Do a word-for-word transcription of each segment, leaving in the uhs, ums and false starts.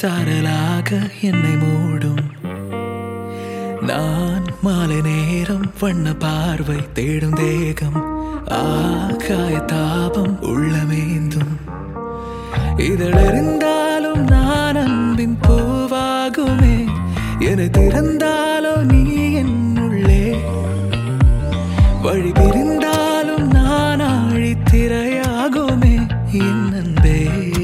சாரலாக என்னை மூடும். நான் மாலை நேரம் வண்ண பார்வை தேடும் தேகம் ஆகாய தாபம் உள்ளமேந்தும். இதழிருந்தாலும் நான் அன்பின் பூவாகுமே, என திறந்தாலோ நீ என்னுள்ளே. வழி பிரிந்தாலும் நான் ஆழித்திரையாகுமே என் அன்பே.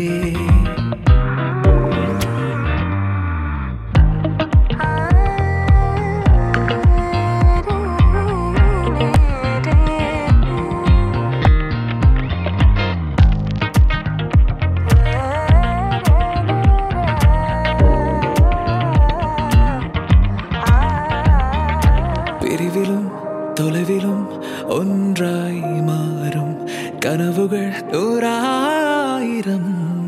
பிரிவிலும் தொலைவிலும் ஒன்றாய் மாறும் கனவுகள் நூறாயிரம்.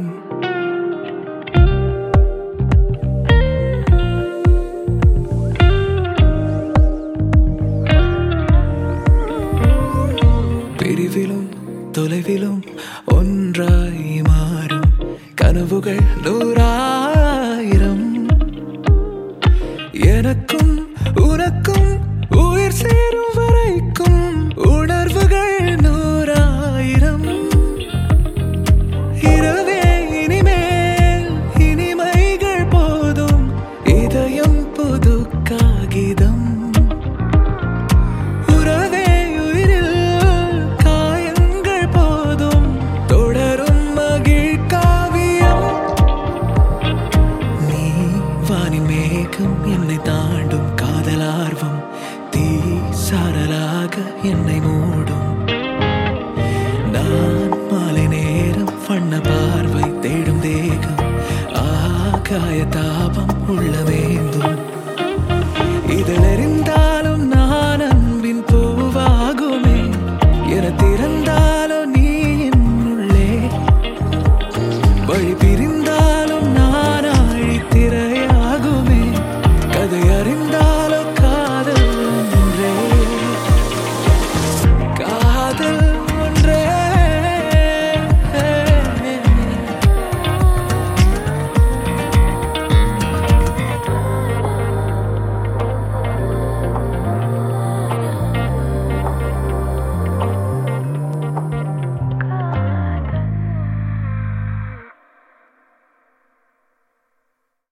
பிரிவிலும் தொலைவிலும் ஒன்றாய் மாறும் கனவுகள் நூறாயிரம். எனக்கும் உனக்கும் உயிர் சேரும் வரைக்கும் உணர்வுகள் நூறாயிரம். இரவே இனிமேல் இனிமைகள் போதும், இதயம் புது காகிதம். உறவே உயிரில் காயங்கள் போதும், தொடரும் மகிழ் காவியம். நீ வானின் மேகம் என்னை தாண்டும் காதலார்வம் தீ சாரலாக என்னை மூடும். நான் மாலை நேரம் வண்ண பார்வை தேடும் தேகம் ஆகாய தாபம் உள்ளமேந்தும்.